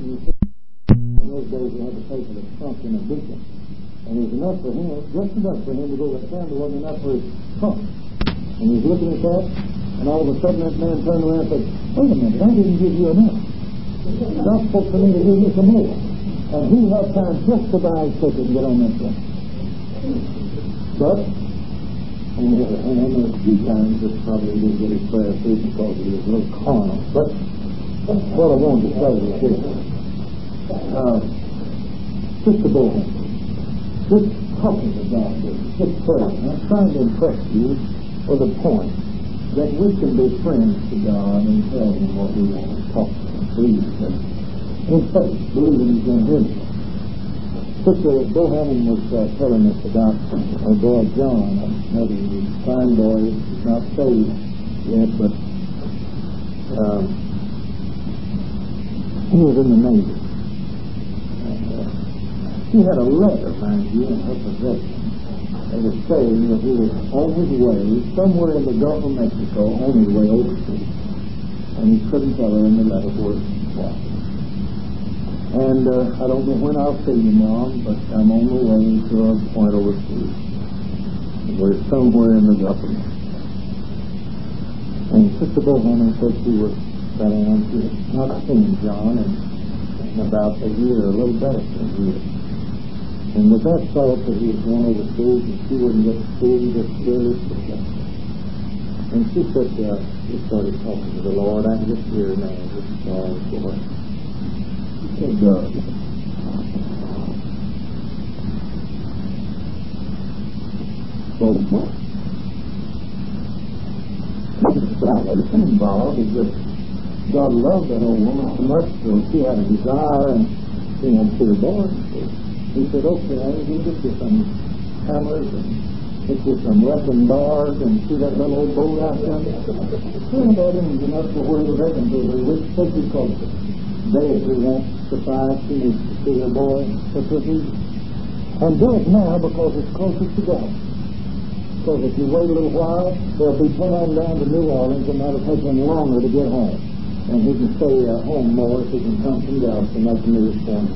And he said, in those days he had to pay for the trunk in a deacon. And it was enough for him, just enough for him to go to town. It wasn't enough for his trunk. And he's looking at that, and all of a sudden that man turned around and said, wait a minute, I didn't give you enough. God's supposed for me to give you some more. And he had time just to buy his ticket and get on that train. But, on the other hand, a few times this probably didn't get his prayer through because he was a little carnal. But what I wanted to say is this. Sister Bowen, just talking to God, just praying, I'm trying to impress you with the point that we can be friends to God and tell Him what we want to talk to Him, believe Him. In faith, believing He's going to hear us. Sister Bohannon was telling us about our boy John. Another fine boy. He's not saved yet, but he was in the Navy. She had a letter, mind you, in her possession. It was saying that he was on his way somewhere in the Gulf of Mexico on his way overseas. And he couldn't tell her in the letter where it was. And I don't know when I'll see you, Mom, but I'm on the way to a point overseas. We're somewhere in the Gulf of Mexico. And Sister Bohannon said she was planning on, she had not seen John in about a year, a little better than a year. And with that thought that he was going overseas and she wouldn't get to see him, just really successful. And she said, she started talking to the Lord. I can just hear now, just sorry for her. She said, so what? It's involved is that God loved that old woman so much, so she had a desire and she had to the board. He said, okay, I can get you some hammers and get you some wrecking bars and see that little old boat out there. And that isn't enough for where he was heading to. Which place he called it? They won't suffice. She needs to see her boy. That's what he. And do it now because it's closest to God. Because if you wait a little while, they'll be put on down to New Orleans and that'll take him longer to get home. And he can stay at home more if he can come from Galveston like the news point.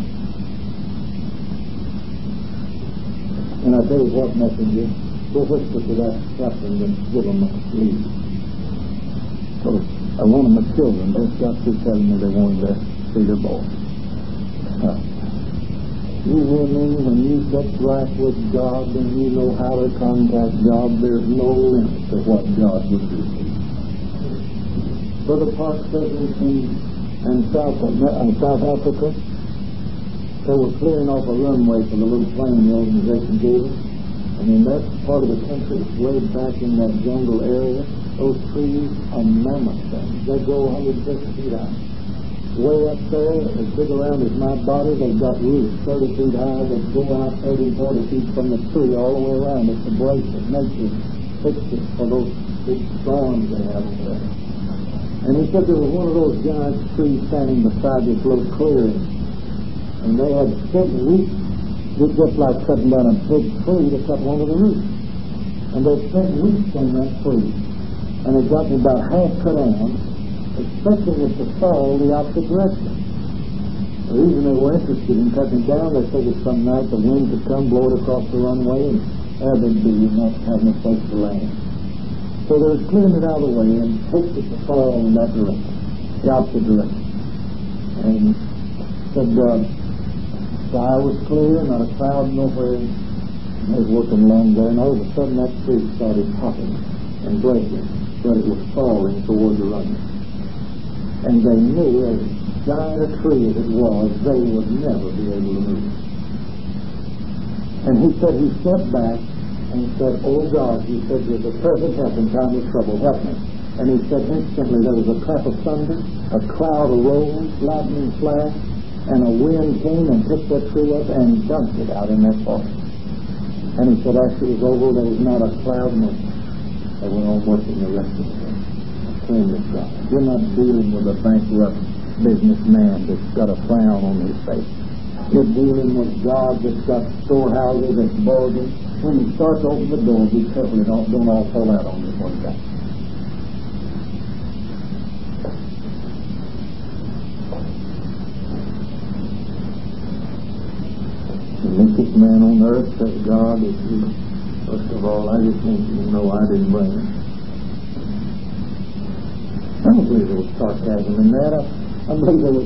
And I tell you what, messenger, go whisper to that captain and give him a leave. So one of my children just got through telling me they wanted to see their boy. You hear me? When you get right with God and you know how to contact God, there's no limit to what God would do. Brother Park said in South Africa, they were clearing off a runway for the little plane the organization gave us. And in that part of the country, way back in that jungle area, those trees are mammoth things. They go 150 feet high. Way up there, as big around as my body, they've got roots 30 feet high that go out 30, 40 feet from the tree all the way around. It's a bracelet, nature fixture for those big storms they have over there. And he said there was one of those giant trees standing beside this little clearing. And they had spent weeks, just like cutting down a big tree to cut one of the roots. And they spent weeks on that tree. And it got about half cut on, expecting it to fall the opposite direction. The reason they were interested in cutting it down, they figured some night the wind would come, blow it across the runway, and there they'd be not having a place to land. So they were clearing it out of the way and hoped it to fall in that direction, the opposite direction. And said, sky was clear, not a cloud nowhere. They was working along there, and all of a sudden that tree started popping and breaking, but it was falling toward the runway. And they knew, as giant a tree as it was, they would never be able to move. And he said he stepped back and said, oh God, he said, there's a present help in time of trouble, help me. And he said instantly there was a clap of thunder, a cloud arose, lightning flashed, and a wind came and picked that tree up and dumped it out in that forest. And he said after it was over, there was not a cloud moving. They went on working the rest of the day. Friend of God. You're not dealing with a bankrupt businessman that's got a frown on his face. You're dealing with God that's got storehouses that's bulging. When you start to open the door, be careful it don't all fall out on you one day. greatest man on earth, says God, is you. First of all, I just want you to know I didn't bring him. I don't believe there was sarcasm in that. I believe there was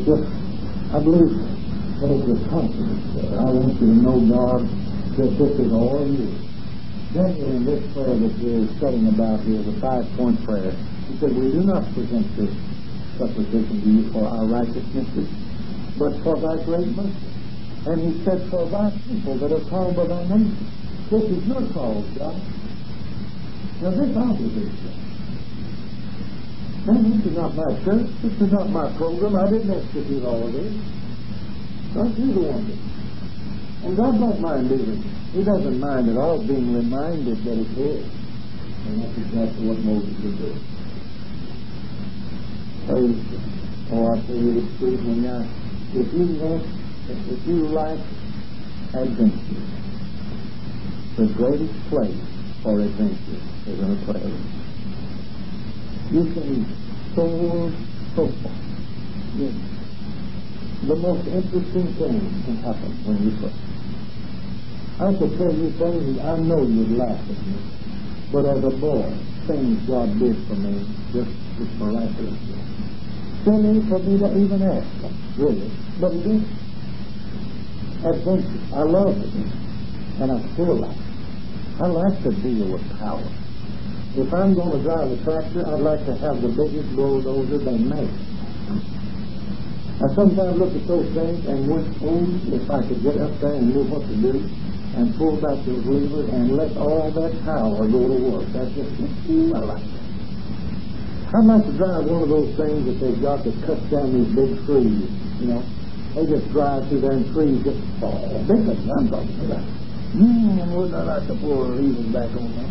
confidence there. I want you to know, God, that this is all you. Daniel, in this prayer that we're studying about here, the 5-point prayer, he said, we do not present this supplication to you for our righteousnesses, but for thy great mercy. And he said, for thy people that are called by thy name. This is your cause, God. Now this obligates you. Now this is not my church. This is not my program. I didn't execute all of this. God, you're the one that. And God don't mind either. He doesn't mind at all being reminded that it's his. And that's exactly what Moses would do. Praise God. Oh, I tell you the truth, if you like adventure, the greatest place for adventure is in a prayer room. You can soar so far. Yes. The most interesting thing can happen when you pray. I could tell you things I know you'd laugh at me, but as a boy, things God did for me just miraculous. Silly for me to even ask them, really, but it is. Adventure. I love it, and I still like it. I like to deal with power. If I'm going to drive a tractor, I'd like to have the biggest bulldozer they make. I sometimes look at those things and wish, if I could get up there and know what to do and pull back those levers and let all that power go to work. That's just, I like that. I'd like to drive one of those things that they've got that cuts down these big trees, you know. They just drive through there and trees just fall. Big things I'm talking about. Wouldn't I like to pull the levers back on that?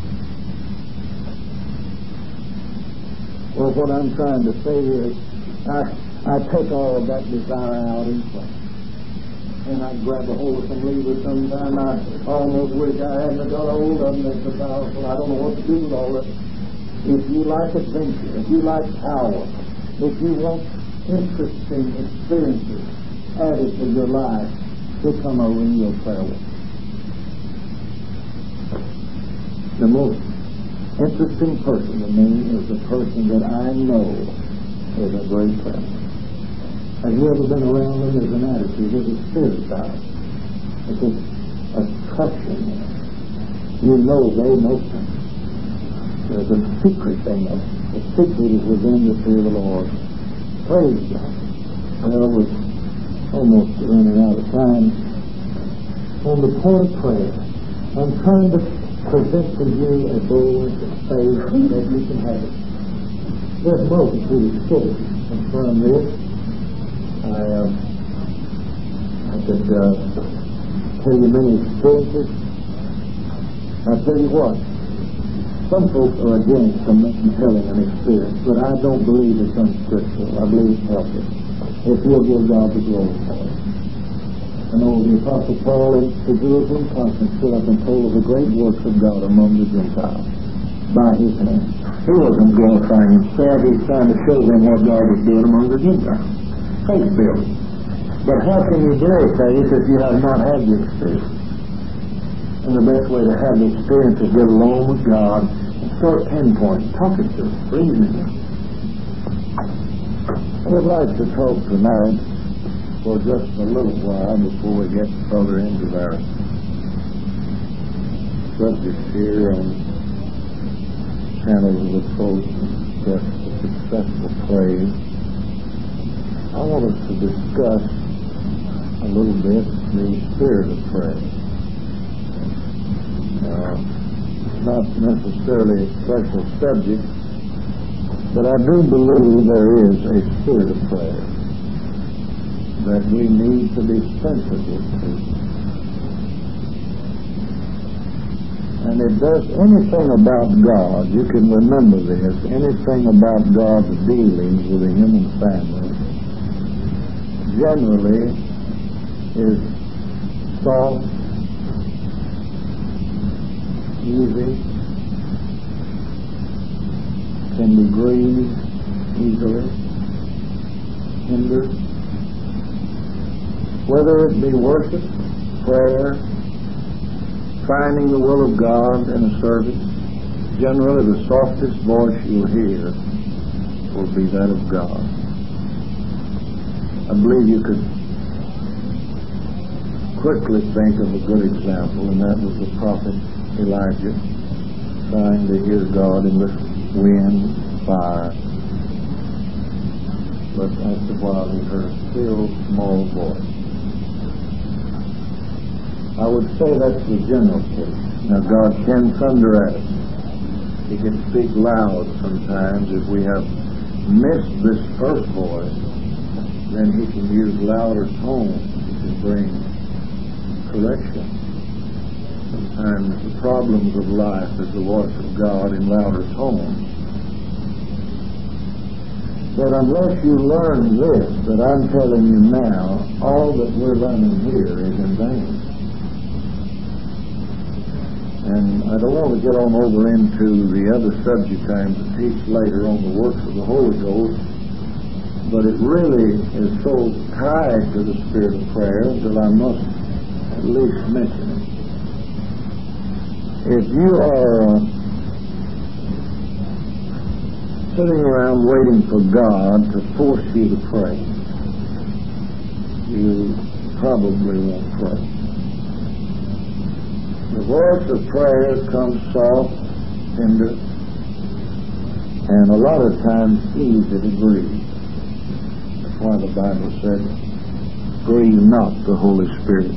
Well, what I'm trying to say is, I take all of that desire out in prayer. And I grab a hold of some levers sometime. I almost wish I hadn't got a hold of them. It's so powerful. I don't know what to do with all of it. If you like adventure, if you like power, if you want interesting experiences added to your life, become a real prayer warrior. The most interesting person to me is the person that I know is a great prayer warrior. Have you ever been around them? There's an attitude, there's a spirit about it. It's a trusting. You know they know something. There's a secret thing. The secret is within the fear of the Lord. Praise God. Well, we're almost running out of time. On the point of prayer, I'm trying to present to you a bowl of faith that you can have it. There's multitude of stories confirm this. I could tell you many experiences. I tell you what, some folks are against telling an experience, but I don't believe it's unscriptural. I believe it's healthy. If you'll give God the glory for it. I know the Apostle Paul in the Jerusalem conference stood up and told of the great works of God among the Gentiles by his hand. He wasn't glorifying himself. He was trying to show them what God was doing among the Gentiles. Faith building. But how can you dare faith if you have not had the experience? And the best way to have the experience is get alone with God and start pinpointing, talking to him, breathing him. I would like to talk tonight for just a little while before we get further into our subject here on Channels of the Coast and just the successful praise. I want us to discuss a little bit the spirit of prayer. Not necessarily a special subject, but I do believe there is a spirit of prayer that we need to be sensitive to. And it does anything about God, you can remember this, anything about God's dealings with the human family generally is soft, easy, can be grieved easily, hindered. Whether it be worship prayer, finding the will of God in a service, generally the softest voice you'll hear will be that of God. I believe you could quickly think of a good example, and that was the prophet Elijah, trying to hear God in the wind, fire. But after a while he heard a still, small voice. I would say that's the general case. Now, God can thunder at us. He can speak loud sometimes. If we have missed this first voice, then He can use louder tones. He can bring correction. Sometimes the problems of life is the voice of God in louder tones. But unless you learn this that I'm telling you now, all that we're learning here is in vain. And I don't want to get on over into the other subject I am to teach later on the works of the Holy Ghost, but it really is so tied to the spirit of prayer that I must at least mention it. If you are sitting around waiting for God to force you to pray, you probably won't pray. The voice of prayer comes soft, tender, and a lot of times easy to grieve. That's why the Bible said, grieve not the Holy Spirit.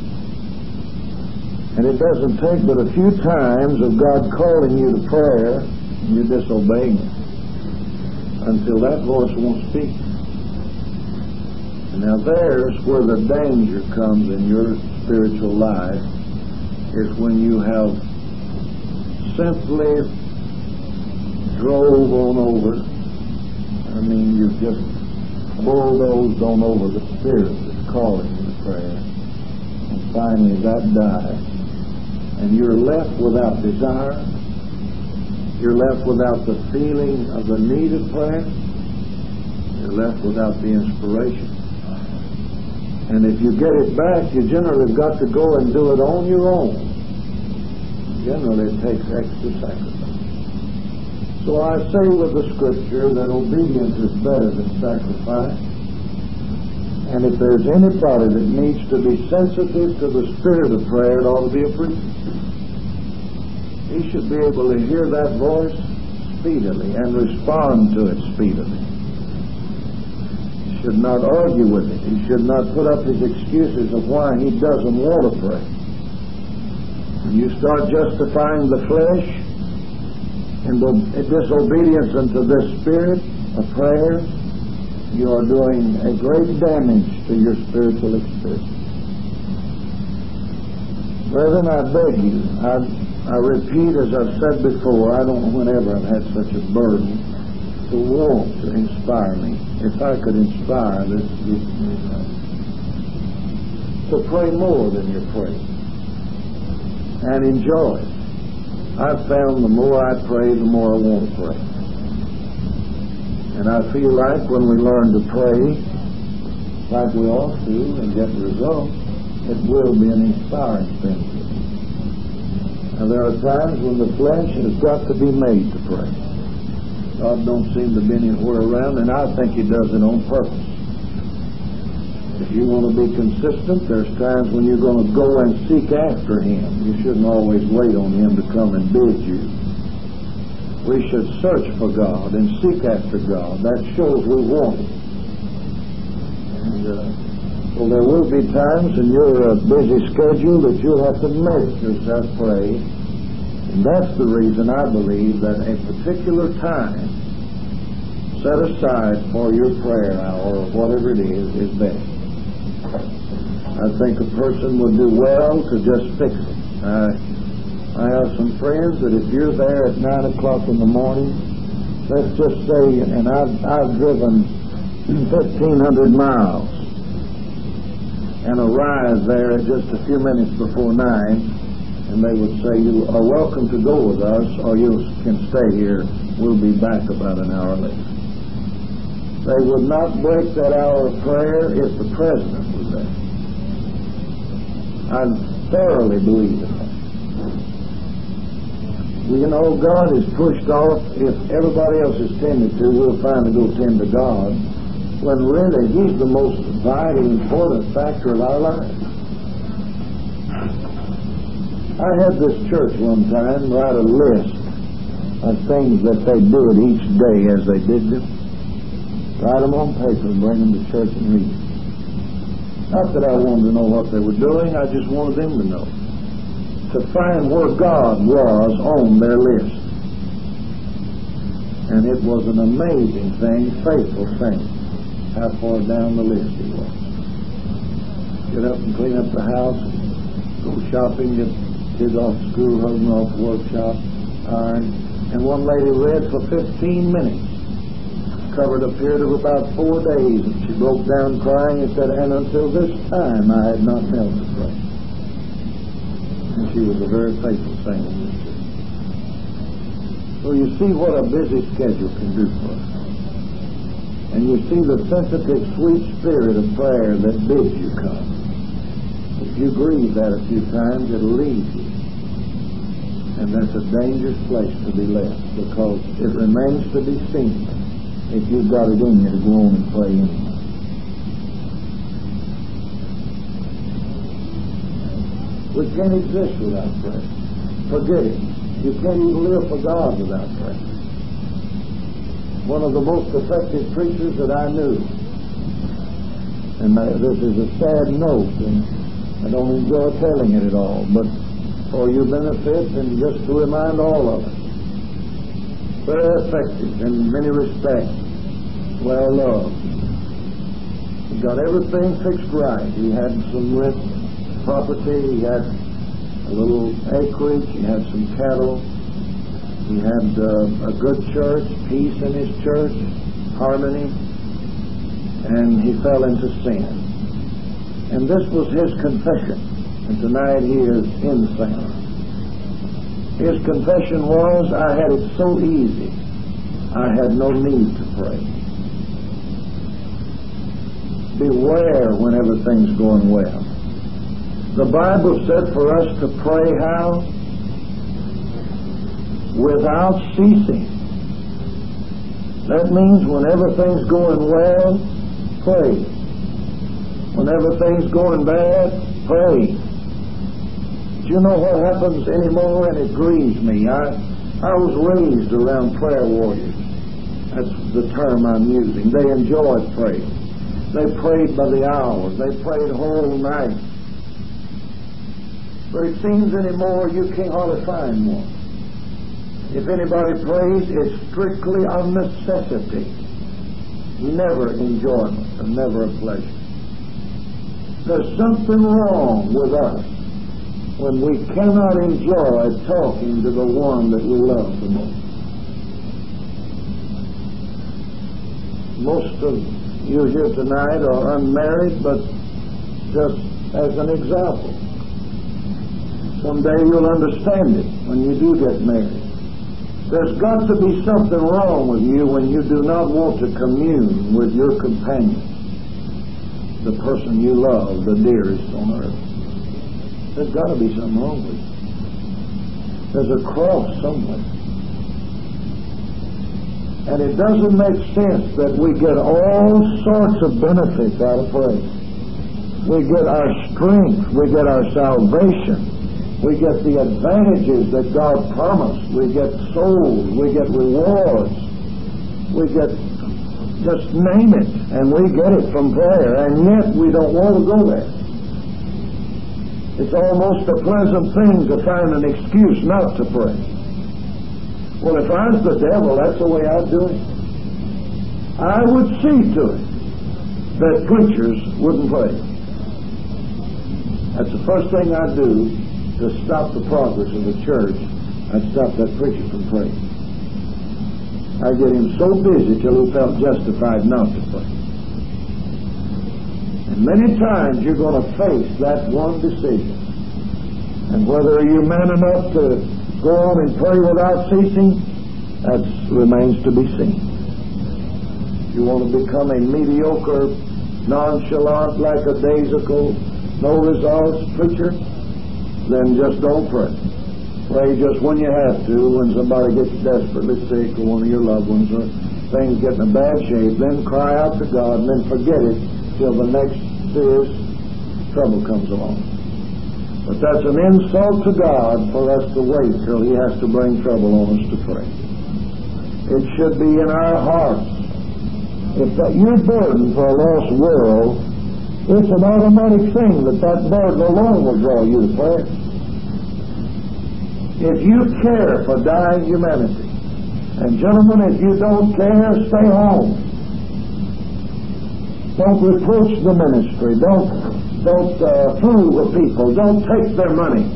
And it doesn't take but a few times of God calling you to prayer, and you disobeying Him, until that voice won't speak. And now there's where the danger comes in your spiritual life, is when you have simply drove on over. I mean, you've just bulldozed on over the Spirit that's calling you to prayer. And finally that dies. And you're left without desire. You're left without the feeling of the need of prayer. You're left without the inspiration. And if you get it back, you generally have got to go and do it on your own. Generally, it takes extra sacrifice. So I say with the Scripture that obedience is better than sacrifice. And if there's anybody that needs to be sensitive to the spirit of prayer, it ought to be a preacher. He should be able to hear that voice speedily and respond to it speedily. Should not argue with it. He should not put up his excuses of why he doesn't want to pray. When you start justifying the flesh and disobedience unto this spirit of prayer, you are doing a great damage to your spiritual experience. Brethren, I beg you, I repeat as I've said before, I don't know whenever I've had such a burden to want to inspire me. If I could inspire this group to pray more than you're praying and enjoy it. I've found the more I pray, the more I want to pray. And I feel like when we learn to pray like we ought to and get results, it will be an inspiring thing. Now there are times when the flesh has got to be made to pray. God don't seem to be anywhere around, and I think He does it on purpose. If you want to be consistent, there's times when you're going to go and seek after Him. You shouldn't always wait on Him to come and bid you. We should search for God and seek after God. That shows we want Him. And so there will be times in your busy schedule that you'll have to make yourself pray. And that's the reason I believe that a particular time set aside for your prayer hour or whatever it is best. I think a person would do well to just fix it. I have some friends that if you're there at 9 o'clock in the morning, let's just say, and I've driven 1,500 miles and arrived there at just a few minutes before 9, and they would say, you are welcome to go with us, or you can stay here. We'll be back about an hour later. They would not break that hour of prayer if the president was there. I thoroughly believe in that. You know, God is pushed off. If everybody else is tended to, we'll finally go tend to God, when really He's the most vital, important factor of our lives. I had this church one time write a list of things that they did each day as they did them. Write them on paper and bring them to church and read them. Not that I wanted to know what they were doing, I just wanted them to know. To find where God was on their list. And it was an amazing thing, faithful thing, how far down the list He was. Get up and clean up the house, go shopping, get kids off school, husband off the workshop, iron. And one lady read for 15 minutes. Covered a period of about 4 days, and she broke down crying and said, and until this time I had not knelt to pray. And she was a very faithful saint in this church. So you see what a busy schedule can do for us. And you see the sensitive, sweet spirit of prayer that bids you come. If you grieve that a few times, it'll leave you. And that's a dangerous place to be left, because it remains to be seen if you've got it in you to go on and pray anyway. We can't exist without prayer. Forget it. You can't even live for God without prayer. One of the most effective preachers that I knew, and this is a sad note, and I don't enjoy telling it at all, but for your benefit and just to remind all of us, very effective in many respects, well loved. He got everything fixed right. He had some rent property, he had a little acreage, he had some cattle, he had a good church, peace in his church, harmony, and he fell into sin. And this was his confession, and tonight he is in sin. His confession was, I had it so easy, I had no need to pray. Beware when everything's going well. The Bible said for us to pray how? Without ceasing. That means when everything's going well, pray. When everything's going bad, pray. Do you know what happens anymore? And it grieves me. I was raised around prayer warriors. That's the term I'm using. They enjoyed praying. They prayed by the hours. They prayed whole night. But it seems anymore you can't hardly find one. If anybody prays, it's strictly of necessity. Never enjoyment and never a pleasure. There's something wrong with us when we cannot enjoy talking to the one that we love the most. Most of you here tonight are unmarried, but just as an example. Someday you'll understand it when you do get married. There's got to be something wrong with you when you do not want to commune with your companion, the person you love, the dearest on earth. There's got to be something wrong with you. There's a cross somewhere. And it doesn't make sense that we get all sorts of benefits out of prayer. We get our strength, we get our salvation, we get the advantages that God promised, we get souls, we get rewards, we get, just name it, and we get it from prayer, and yet we don't want to go there. It's almost a pleasant thing to find an excuse not to pray. Well, if I was the devil, that's the way I'd do it. I would see to it that preachers wouldn't pray. That's the first thing I'd do to stop the progress of the church. I'd stop that preacher from praying. I'd get him so busy till he felt justified not to pray. And many times you're going to face that one decision. And whether you're man enough to go on and pray without ceasing, that remains to be seen. You want to become a mediocre, nonchalant, lackadaisical, no results, preacher, then just don't pray. Pray just when you have to, when somebody gets desperately sick or one of your loved ones or things get in a bad shape, then cry out to God and then forget it till the next serious trouble comes along. But that's an insult to God for us to wait till He has to bring trouble on us to pray. It should be in our hearts. If you're burdened for a lost world, it's an automatic thing that burden alone will draw you to prayer. If you care for dying humanity, and gentlemen, if you don't care, stay home. Don't reproach the ministry. Don't fool the people. Don't take their money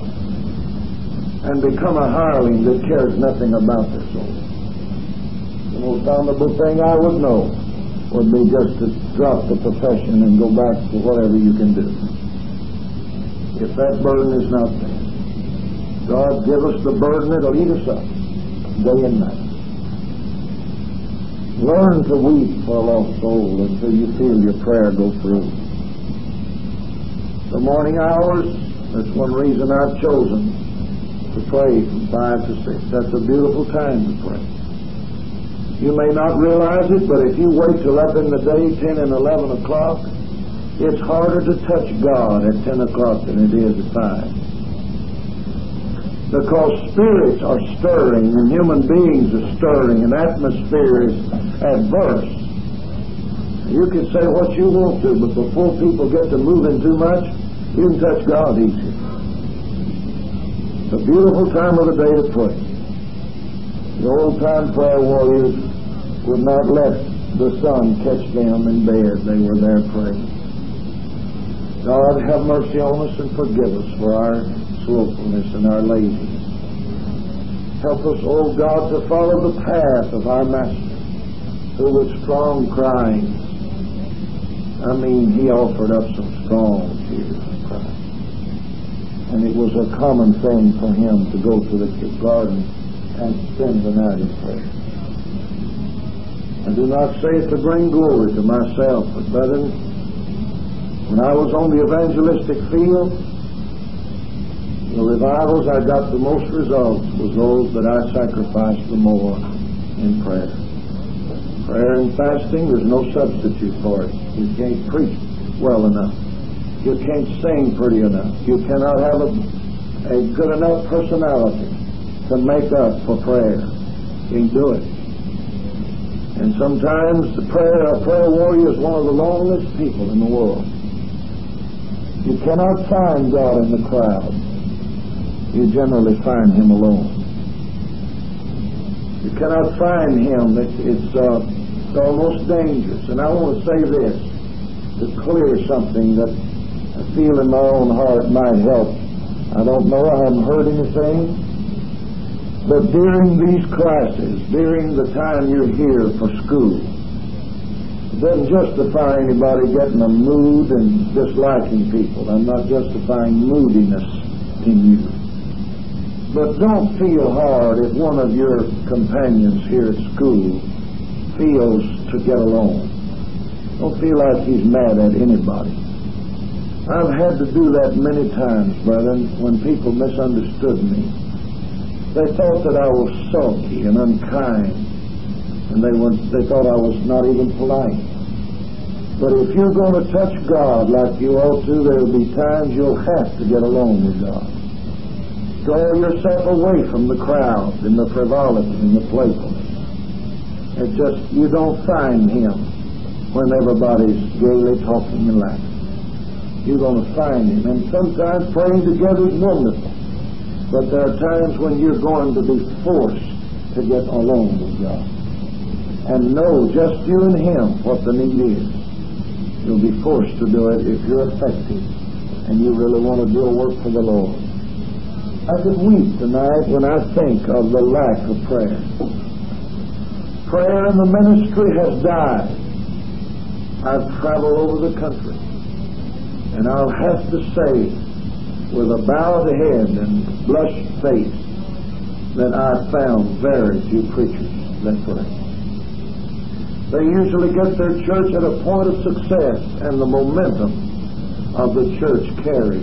and become a hireling that cares nothing about their soul. The most honorable thing I would know would be just to drop the profession and go back to whatever you can do. If that burden is not there, God, give us the burden that'll eat us up day and night. Learn to weep for a lost soul until you feel your prayer go through. The morning hours, that's one reason I've chosen to pray from 5 to 6. That's a beautiful time to pray. You may not realize it, but if you wait till up in the day, 10 and 11 o'clock, it's harder to touch God at 10 o'clock than it is at 5. Because spirits are stirring and human beings are stirring and atmosphere is adverse. You can say what you want to, but before people get to moving too much, you can touch God easy. It's a beautiful time of the day to pray. The old-time prayer warriors would not let the sun catch them in bed. They were there praying. God, have mercy on us and forgive us for our slothfulness and our laziness. Help us, O God, to follow the path of our Master, who with strong crying, He offered up some strong tears and crying. And it was a common thing for Him to go to the garden and spend the night in prayer. I do not say it to bring glory to myself, but brethren, when I was on the evangelistic field, the revivals I got the most results was those that I sacrificed the more in prayer. Prayer and fasting, there's no substitute for it. You can't preach well enough. You can't sing pretty enough. You cannot have a good enough personality to make up for prayer. You can't do it. And sometimes a prayer warrior is one of the loneliest people in the world. You cannot find God in the crowd. You generally find Him alone. You cannot find Him. It's almost dangerous. And I want to say this to clear something that I feel in my own heart might help. I don't know, I haven't heard anything. But during these classes, during the time you're here for school, it doesn't justify anybody getting a mood and disliking people. I'm not justifying moodiness in you. But don't feel hard if one of your companions here at school feels to get along. Don't feel like he's mad at anybody. I've had to do that many times, brethren, when people misunderstood me. They thought that I was sulky and unkind, and they thought I was not even polite. But if you're going to touch God like you ought to, there will be times you'll have to get along with God. Draw yourself away from the crowd and the frivolity and the playfulness. It's just, you don't find Him when everybody's gaily talking and laughing. You're going to find Him. And sometimes praying together is wonderful. But there are times when you're going to be forced to get alone with God. And know, just you and Him, what the need is. You'll be forced to do it if you're effective and you really want to do a work for the Lord. I could weep tonight when I think of the lack of prayer. Prayer in the ministry has died. I've traveled over the country, and I'll have to say, with a bowed head and blushed face, that I've found very few preachers that pray. They usually get their church at a point of success, and the momentum of the church carry.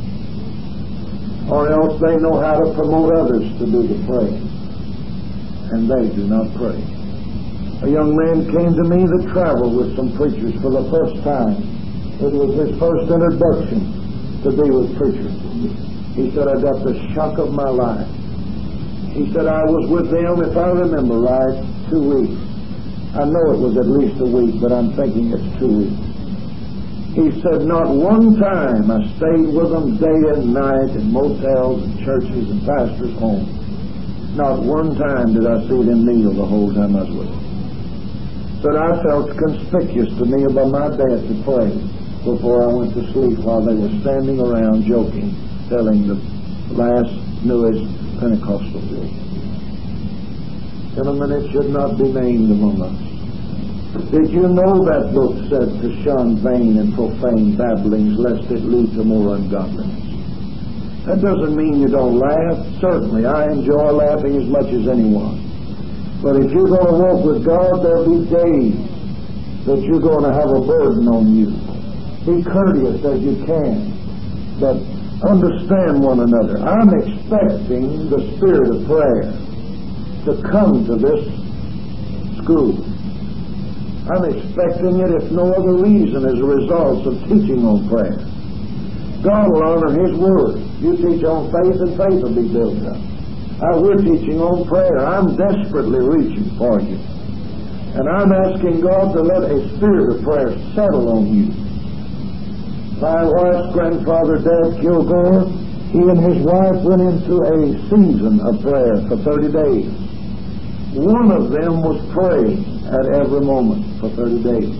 Or else they know how to promote others to do the praying, and they do not pray. A young man came to me that traveled with some preachers for the first time. It was his first introduction to be with preachers. He said, I got the shock of my life. He said, I was with them, if I remember right, 2 weeks. I know it was at least a week, but I'm thinking it's 2 weeks. He said, not one time I stayed with them day and night in motels and churches and pastors' homes. Not one time did I see them kneel the whole time I was with them. But I felt conspicuous to me about my dad to pray before I went to sleep while they were standing around joking, telling the last, newest Pentecostal joke. Gentlemen, it should not be named among us. Did you know that book said to shun vain and profane babblings, lest it lead to more ungodliness? That doesn't mean you don't laugh. Certainly, I enjoy laughing as much as anyone. But if you're going to walk with God, there'll be days that you're going to have a burden on you. Be courteous as you can, but understand one another. I'm expecting the spirit of prayer to come to this school. I'm expecting it, if no other reason, as a result of teaching on prayer. God will honor His Word. You teach on faith, and faith will be built up. We're teaching on prayer. I'm desperately reaching for you. And I'm asking God to let a spirit of prayer settle on you. My wife's grandfather, Dad Kilgore, he and his wife went into a season of prayer for 30 days. One of them was praying at every moment for 30 days.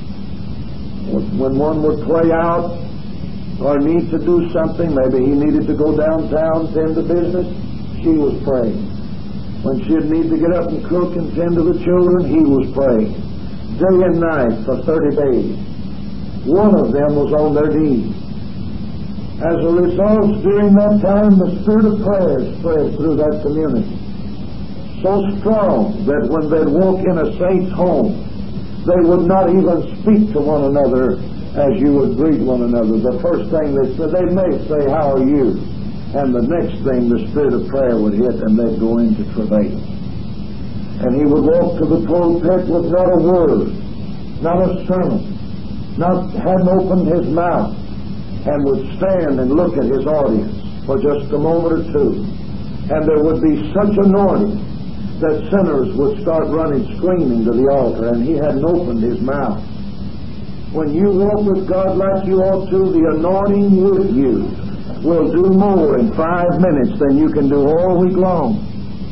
When one would play out or need to do something, maybe he needed to go downtown, tend to business, she was praying. When she'd need to get up and cook and tend to the children, he was praying. Day and night for 30 days. One of them was on their knees. As a result, during that time, the spirit of prayer spread through that community. So strong that when they'd walk in a saint's home, they would not even speak to one another as you would greet one another. The first thing they said, they may say, how are you? And the next thing, the spirit of prayer would hit, and they'd go into travail. And he would walk to the pulpit with not a word, not a sermon, hadn't opened his mouth, and would stand and look at his audience for just a moment or two. And there would be such anointing that sinners would start running screaming to the altar, and he hadn't opened his mouth. When you walk with God like you ought to, the anointing with you will do more in 5 minutes than you can do all week long.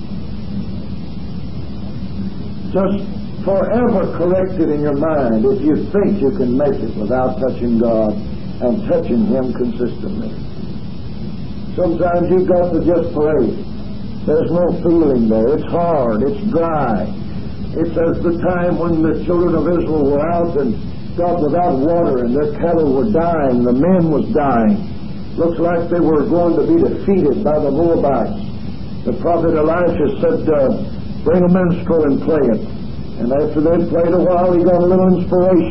Just forever corrected in your mind if you think you can make it without touching God and touching Him consistently. Sometimes you've got to just pray. There's no feeling there. It's hard. It's dry. It's as the time when the children of Israel were out and got without water and their cattle were dying. The men was dying. Looks like they were going to be defeated by the Moabites. The prophet Elisha said, bring a minstrel and play it. And after they'd played a while, he got a little inspiration.